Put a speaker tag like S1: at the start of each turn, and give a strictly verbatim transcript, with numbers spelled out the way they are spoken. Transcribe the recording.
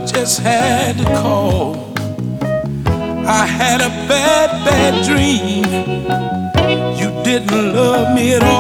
S1: just had to call. I had a bad, bad dream. You didn't love me at